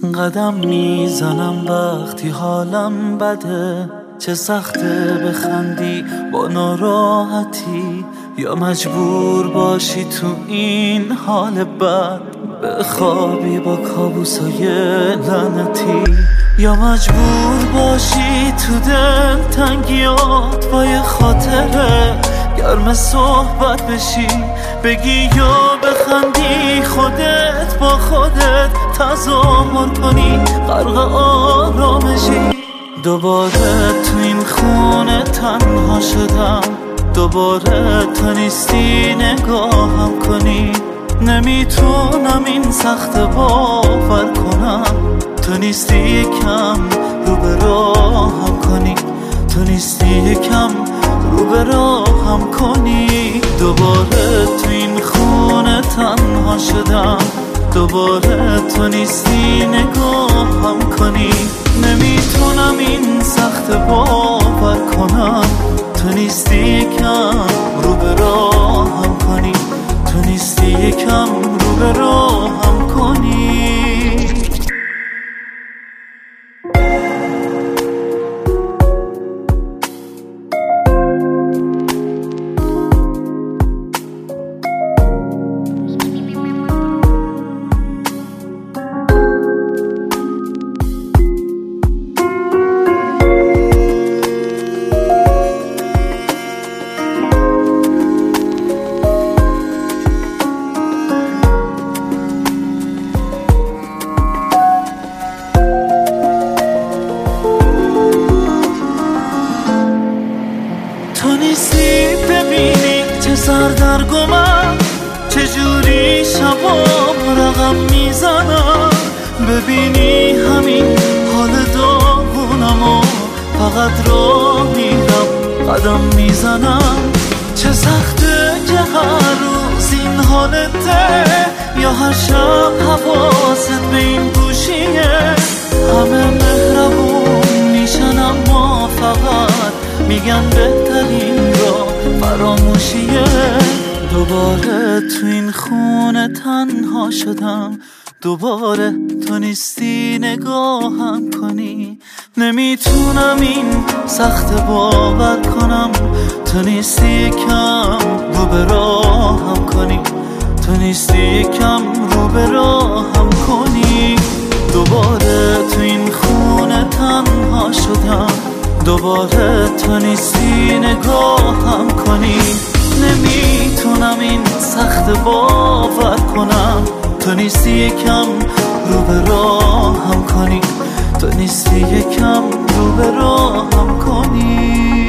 قدم میزنم وقتی حالم بده، چه سخته بخندی با ناراحتی، یا مجبور باشی تو این حال بد بخوابی با کابوسای لعنتی، یا مجبور باشی تو دل تنگیات با یه خاطره گرم صحبت بشی، بگی یا بخندی خودت با خودت تظاهر کنی غرق آرامشی. دوباره تو این خونه تنها شدم، دوباره تو نیستی نگاهم کنی، نمیتونم این سخت باور کنم، تو نیستی یکم رو به راهم کنی، تو نیستی یکم رو به راهم کنی. دوباره تو این خونه تنها شدم، دوباره تو نیستی نگاهم کنی، نمیتونم این سخت باور کنم، تو نیستی یکم رو به راهم کنی، تو نیستی یکم رو به راهم کنی. تو نیستی ببینی چه سردرگمم، چجوری شبام رقم میزنم، ببینی همین حال داغونم و فقط راه میرم قدم میزنم. چه سخته که هر روز این حالته، یا هر شب حواست به این گوشیه، همه مهربون میشن اما فقط میگن بهترین را فراموشیه. دوباره تو این خونه تنها شدم، دوباره تو نیستی نگاهم کنی، نمیتونم این سخت باور کنم، تو نیستی یکم رو به راهم کنی، تو نیستی یکم رو به راهم کنی. دوباره تو این خونه تنها شدم، دوباره تو نیستی نگاهم کنی، نمیتونم این سخت باور کنم، تو نیستی یکم رو به راهم کنی، تو نیستی یکم رو به راهم کنی.